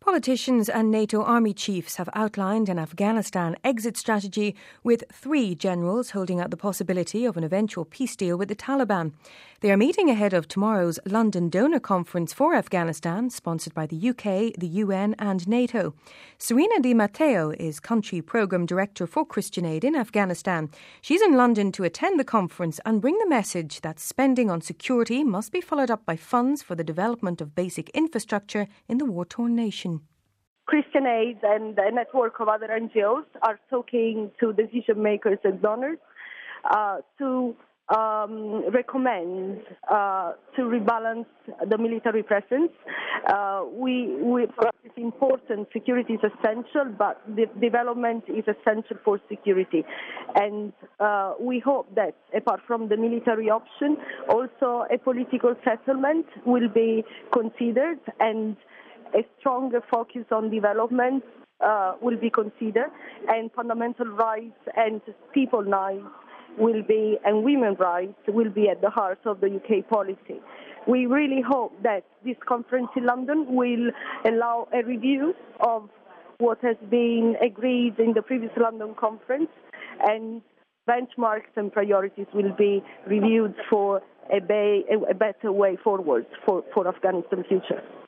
Politicians and NATO army chiefs have outlined an Afghanistan exit strategy with 3 generals holding out the possibility of an eventual peace deal with the Taliban. They are meeting ahead of tomorrow's London Donor Conference for Afghanistan, sponsored by the UK, the UN and NATO. Serena Di Matteo is Country Programme Director for Christian Aid in Afghanistan. She's in London to attend the conference and bring the message that spending on security must be followed up by funds for the development of basic infrastructure in the war-torn nation. Christian Aid and a network of other NGOs are talking to decision makers and donors to recommend to rebalance the military presence. For us it's important. Security is essential, but the development is essential for security. And we hope that apart from the military option, also a political settlement will be considered, and a stronger focus on development will be considered, and fundamental rights and people's rights and women's rights will be at the heart of the UK policy. We really hope that this conference in London will allow a review of what has been agreed in the previous London conference, and benchmarks and priorities will be reviewed for a better way forward for Afghanistan's future.